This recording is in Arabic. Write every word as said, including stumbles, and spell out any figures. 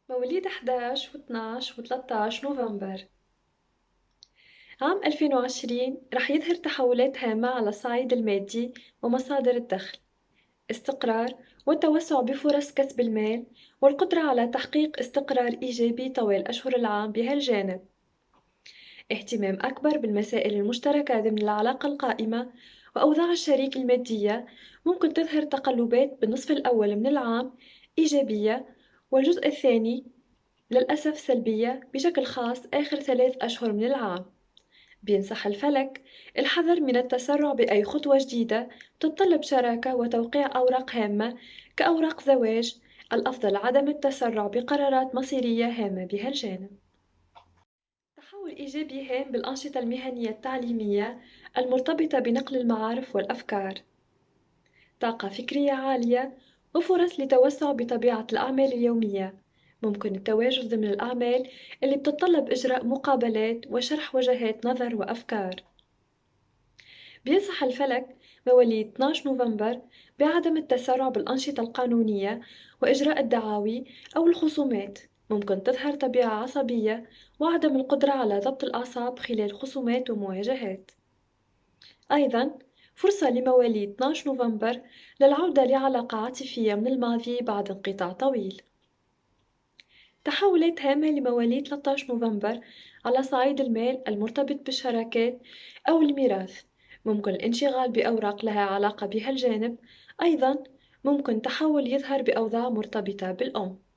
مواليد حداش و12 و13 نوفمبر. عام ألفين وعشرين رح يظهر تحولات هامة على الصعيد المادي ومصادر الدخل، استقرار والتوسع بفرص كسب المال، والقدرة على تحقيق استقرار إيجابي طوال أشهر العام بهالجانب. اهتمام أكبر بالمسائل المشتركة ضمن العلاقة القائمة وأوضاع الشريك المادية. ممكن تظهر تقلبات بالنصف الأول من العام إيجابية، والجزء الثاني للأسف سلبية بشكل خاص آخر ثلاث أشهر من العام. بينصح الفلك الحذر من التسرع بأي خطوة جديدة تتطلب شراكة وتوقيع أوراق هامة كأوراق زواج. الأفضل عدم التسرع بقرارات مصيرية هامة بهالجانب. تحول إيجابي هام بالأنشطة المهنية التعليمية المرتبطة بنقل المعارف والأفكار، طاقة فكرية عالية وفرص لتوسع بطبيعة الأعمال اليومية. ممكن التواجد ضمن الأعمال اللي بتتطلب إجراء مقابلات وشرح وجهات نظر وأفكار. بينصح الفلك مواليد اثناشر نوفمبر بعدم التسرع بالأنشطة القانونية وإجراء الدعاوي أو الخصومات. ممكن تظهر طبيعة عصبية وعدم القدرة على ضبط الأعصاب خلال خصومات ومواجهات. أيضًا فرصة لمواليد اثناشر نوفمبر للعودة لعلاقة عاطفية من الماضي بعد انقطاع طويل. تحولات هامة لمواليد ثلاثة عشر نوفمبر على صعيد المال المرتبط بالشراكات أو الميراث. ممكن الانشغال بأوراق لها علاقة بهالجانب. أيضًا ممكن تحول يظهر بأوضاع مرتبطة بالأم.